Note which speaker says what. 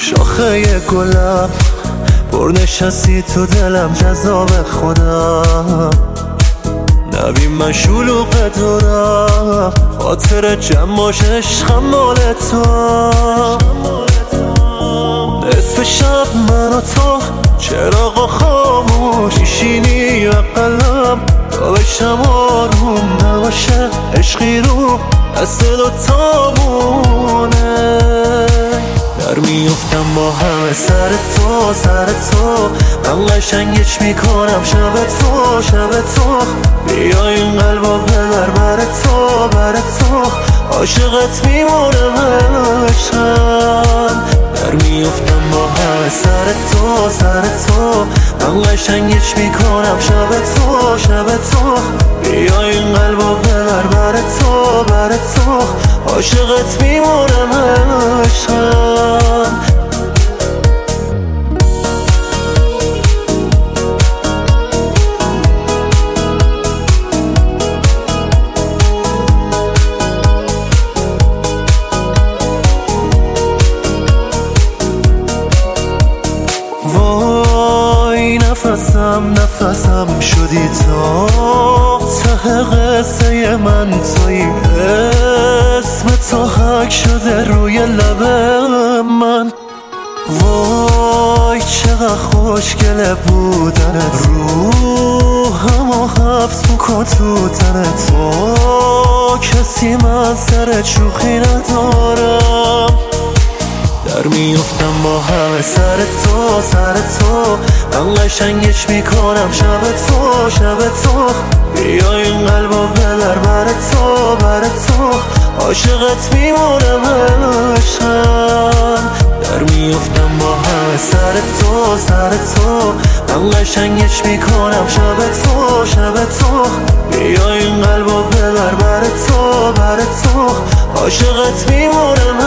Speaker 1: شاخه گلم پر نشستی تو دلم جذاب خودم نبین من شلوغ دورم خاطر جمعاش عشقم مال تو نصف شب من و تو چراغ خاموش میشینی و قلم تا بشم آروم نباشه عشقی رو دست دوتامونه در میفتم با همه سر تو من قشنگش میکنم شب تو بیا این قلبا ببر بر تو عاشقت میمونم عشقم در میفتم با همه سر تو من قشنگش میکنم شب تو بیا این قلبا ببر بر تو عاشقت میمونم عشقم وای نفسم شدی تا ته قصه من توی اسم تو حک شده روی لب من وای چقدر خوشگله بودنت روحمو حبس میکن تو تنت تو کسی من سر شوخی ندارم در میفتم با همه سر تو من قشنگش میکنم شب تو بیا این قلبا ببر بر تو عاشقت میمونم عشقم در میفتم با همه سر تو من قشنگش میکنم شب تو بیا این قلبا ببر بر تو عاشقت میمونم